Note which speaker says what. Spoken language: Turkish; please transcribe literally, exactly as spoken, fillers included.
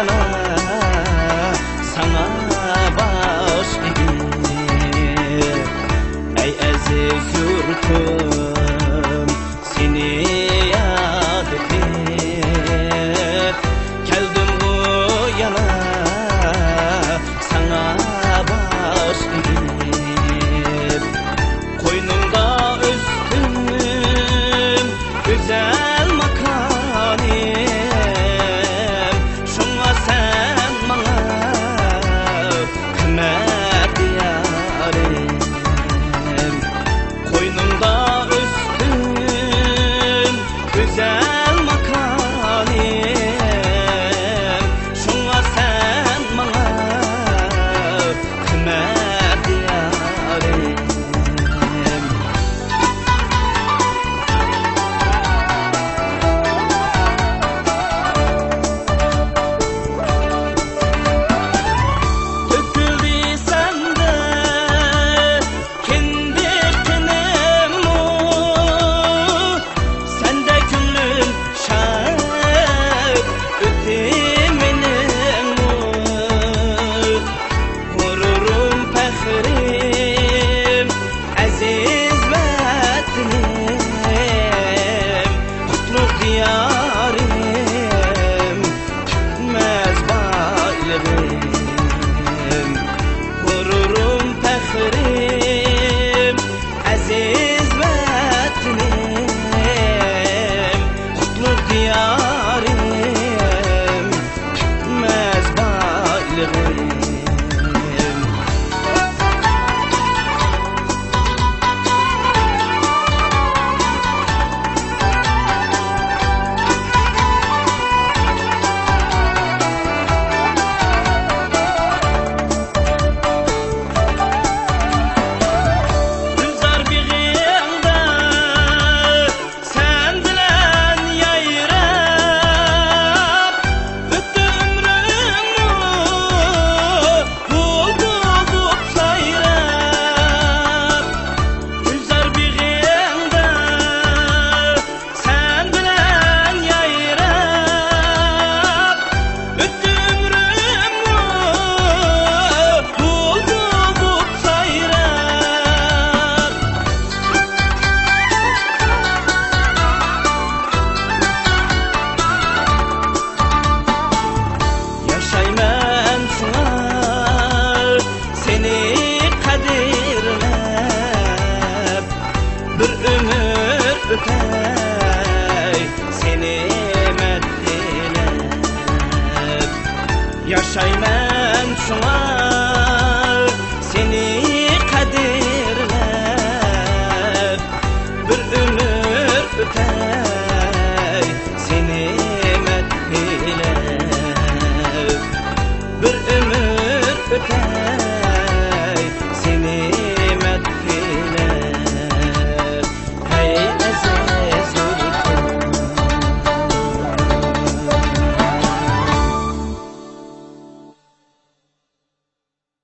Speaker 1: yana sana baş edip, ey aziz yurtum seni yad edip, geldim bu yana sana baş edip, koynumda üstüm güzel makanim, şuna sen bana kıymet yarim. Koynumda üstüm güzel makanim, şuna sen bana kıymet yarim. Bir ömür ötey seni meddelep, yaşayman şuna seni kadirlep. Bir ömür ötey seni meddelep, bir ömür ötey